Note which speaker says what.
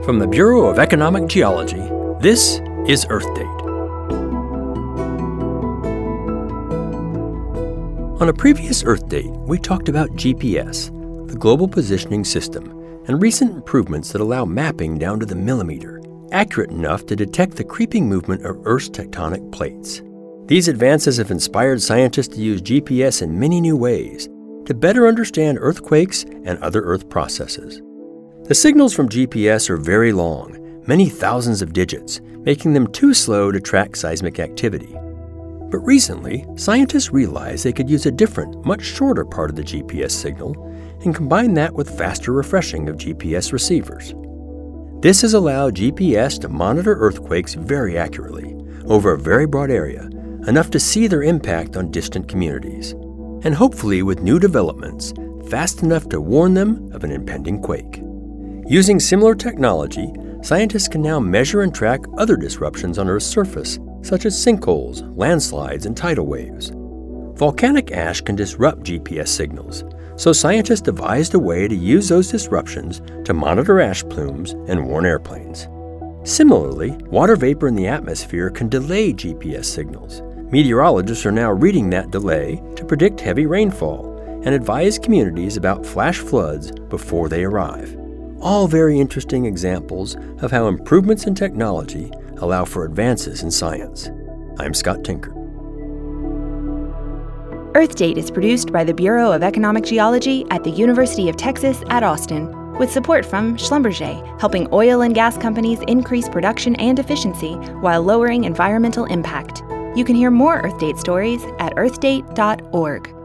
Speaker 1: From the Bureau of Economic Geology, this is Earth Date. On a previous Earth Date, we talked about GPS, the Global Positioning System, and recent improvements that allow mapping down to the millimeter, accurate enough to detect the creeping movement of Earth's tectonic plates. These advances have inspired scientists to use GPS in many new ways to better understand earthquakes and other Earth processes. The signals from GPS are very long, many thousands of digits, making them too slow to track seismic activity. But recently, scientists realized they could use a different, much shorter part of the GPS signal and combine that with faster refreshing of GPS receivers. This has allowed GPS to monitor earthquakes very accurately, over a very broad area, enough to see their impact on distant communities, and hopefully with new developments, fast enough to warn them of an impending quake. Using similar technology, scientists can now measure and track other disruptions on Earth's surface, such as sinkholes, landslides, and tidal waves. Volcanic ash can disrupt GPS signals, so scientists devised a way to use those disruptions to monitor ash plumes and warn airplanes. Similarly, water vapor in the atmosphere can delay GPS signals. Meteorologists are now reading that delay to predict heavy rainfall and advise communities about flash floods before they arrive. All very interesting examples of how improvements in technology allow for advances in science. I'm Scott Tinker.
Speaker 2: Earth Date is produced by the Bureau of Economic Geology at the University of Texas at Austin, with support from Schlumberger, helping oil and gas companies increase production and efficiency while lowering environmental impact. You can hear more Earth Date stories at earthdate.org.